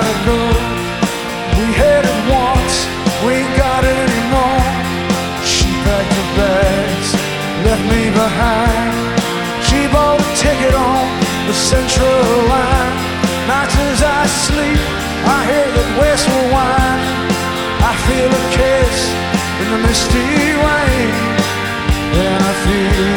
gotta go. We had it once, we ain't got it anymore. She packed her bags, left me behind. She bought a ticket on the Central Line. Nights as I sleep, I hear that whistle whine. I feel a kiss in the misty rain, and I feel